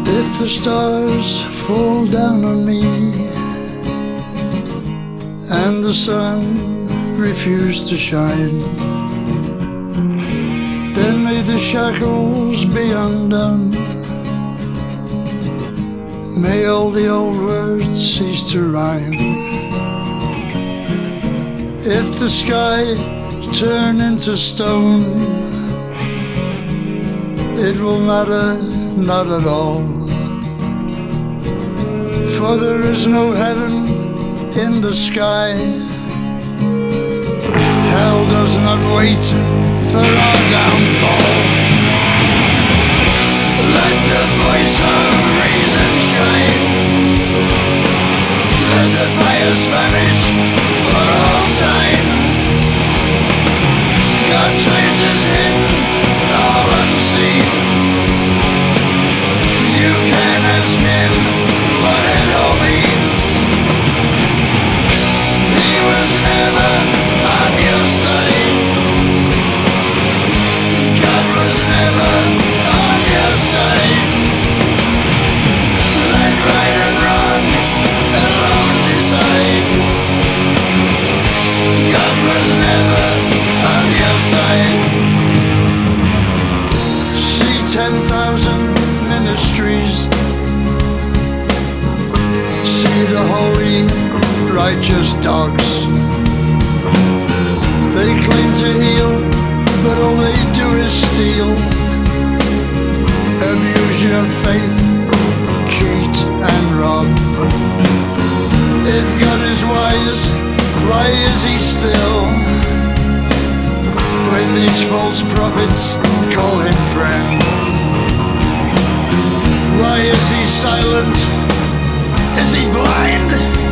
If the stars fall down on me and the sun refuse to shine, then may the shackles be undone. May all the old words cease to rhyme. If the sky turn into stone, it will matter not at all, for there is no heaven in the sky. Hell does not wait for our downfall. Let the voice of reason shine. Let the pious vanish for all time. God traces hidden, all unseen. You can ask him what it all means. He was never on your side. God was never on your side. Let right and wrong alone decide. God was never on your side. See 10,000 ministries, see the holy, righteous dogs. They claim to heal, but all they do is steal. Abuse your faith, cheat and rob. If God is wise, why is he still, when these false prophets call him friend? Why is he silent? Is he blind?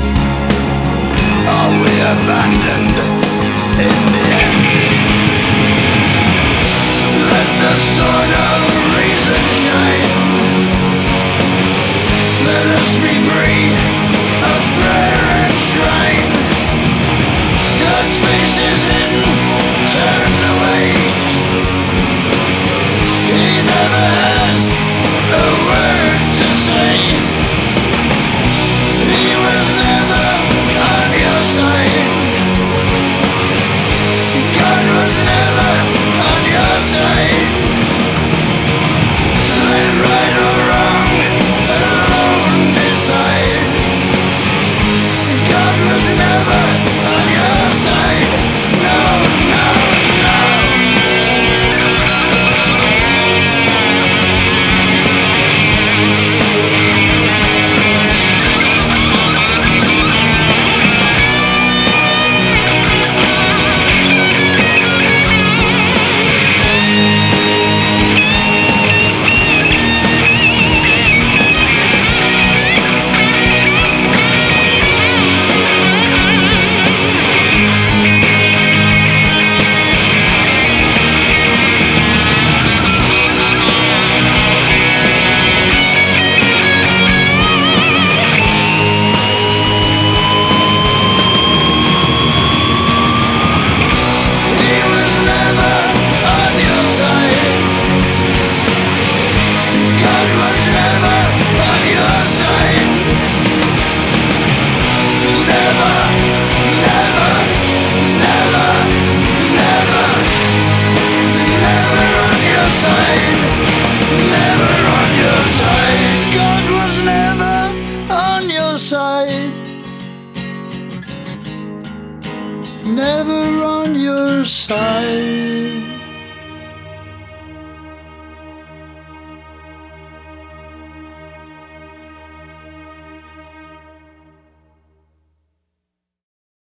Are we abandoned in the end? Let the sword of reason shine. Let us be free of prayer and shrine. God's face is hidden, turned away. He never has a word to say. He was never on your side. God was never on your side. Let right or wrong alone decide. God was never on your side. No, no, no. Never on your side.